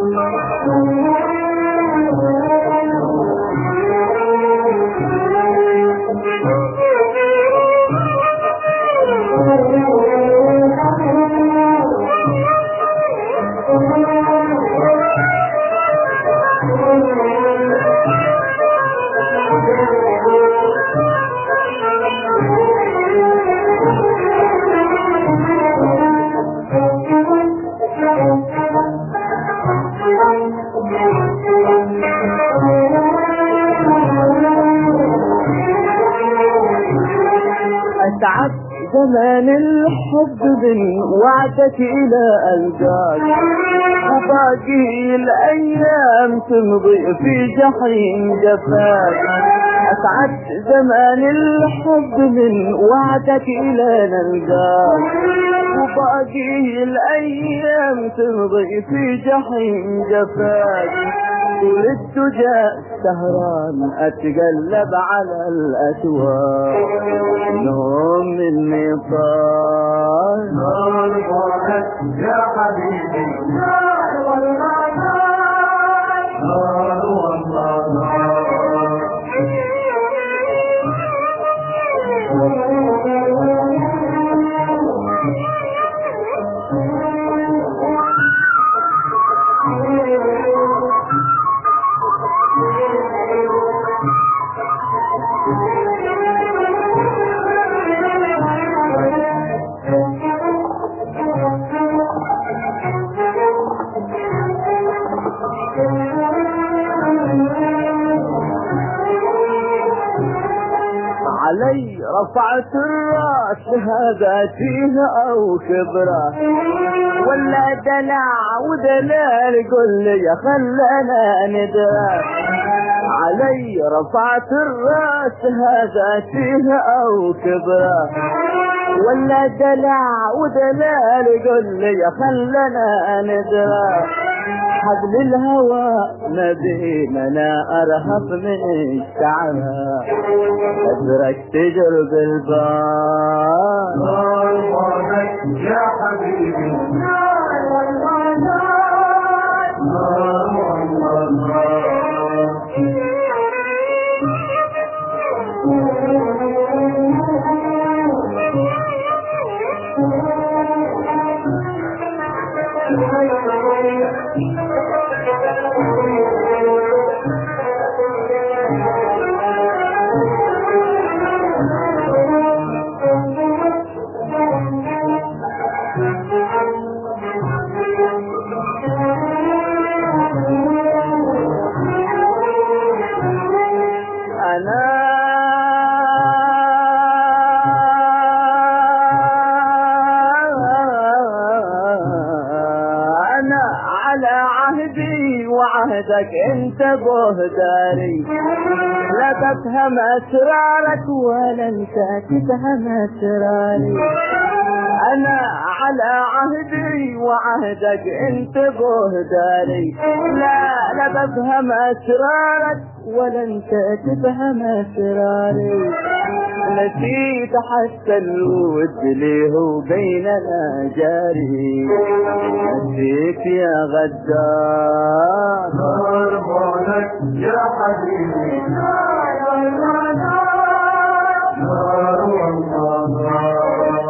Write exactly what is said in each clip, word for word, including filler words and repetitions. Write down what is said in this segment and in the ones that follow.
أسعد زمان الحب من وعدك إلى ألقاك، وباقي الأيام تمضي في جحيم جفاك. أسعد زمان الحب من وعدك إلى نلقاك، وباقي الأيام تمضي في جحيم جفاك. والدجى سهران أتقلب على الأسواق، نوم مني طال نار ضاعت يا حبيبي، نار والله نار، نار والله نار. علي رفعت الراس هذا فيه او كبره، ولا دلع ودلال قل لي خلنا ندرى. علي رفعت الراس هذا فيه او كبره، ولا دلع ودلال قل لي خلنا ندرى. حبل الهوى نبينا ارهب من الشعرها، ادرك تجرب البار نار ضاعت يا حبيبي، نار والله نار، نار والله نار. وعهدك انت بهداري، لا تفهم اسرارك ولا انت تفهم اسراري. انا على عهدي وعهدك انت بهداري، لا لا تفهم اسرارك ولا انت تفهم اسراري. نسيت حتى الود ليه بيننا جاري، نسيت يا غدار نار بعدك يا حبيبي، نار والله نار، نار والله نار.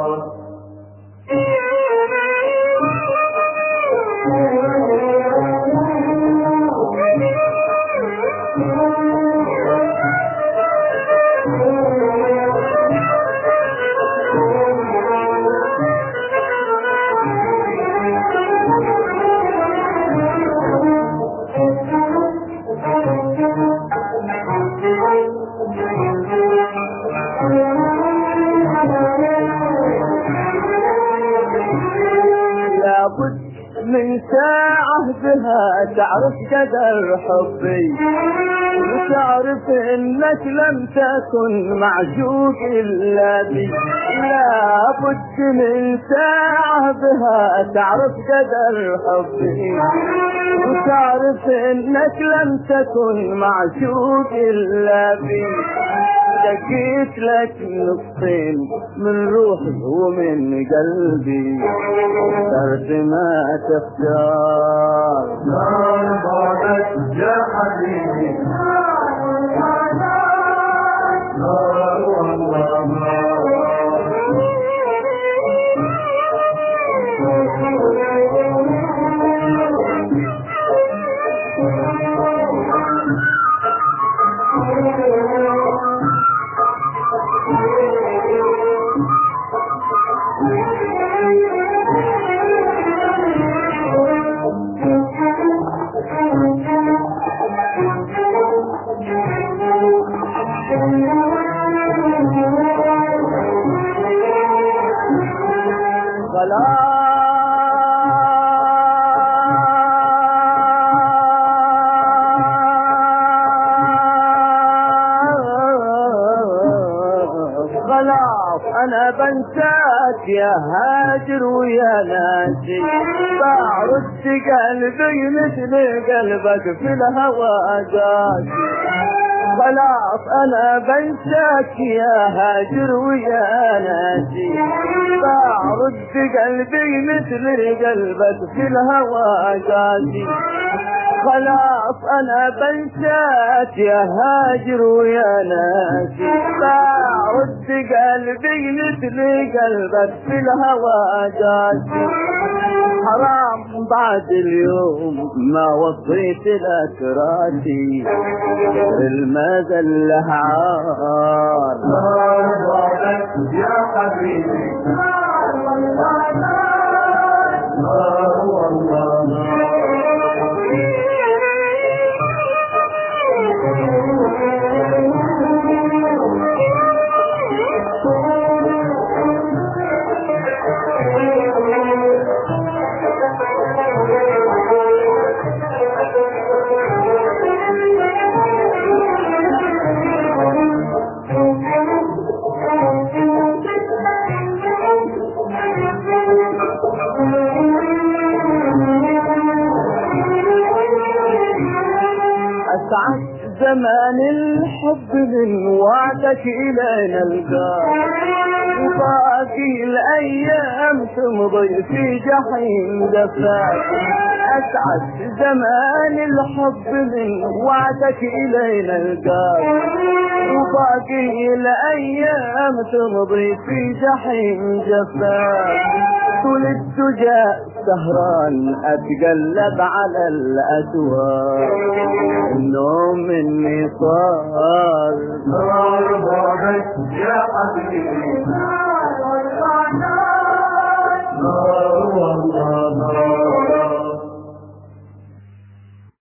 لابد من ساعة بها تعرف قدر حبي، وتعرف انك لم تكن معشوق الا بي. لابد من ساعة بها تعرف قدر حبي، وتعرف انك لم تكن معشوق الا بي. دقيت لك نصين من روحي ومن قلبي، اخترت ما تختار. حبيبي نار والله نار خلاص انا بنساك يا هاجر ويا ناسي بعرض قلبي مثل قلبك في الهوى قاسي خلاص انا بنساك يا هاجر ويا ناسي بعرض قلبي مثل قلبك في الهوى قاسي خلاص انا بنساك يا هاجر ويا ناسي بعرض قلبي مثل قلبك في الهوى قاسي حرام بعد اليوم ما وصيت لك راسي المدى له عار نار يا حبيبي نار والله نار والله نار أسعد زمان الحب من وعدك إلينا القار وباقي الأيام تمضي في جحيم دفاك أسعد زمان الحب من وعدك إلينا القار وباقي الأيام تمضي في جحيم جفاك طول الدجى سهران اتقلب على الاسواق النوم مني صار نار بعدك يا حبيبي نار والله نار نار والله نار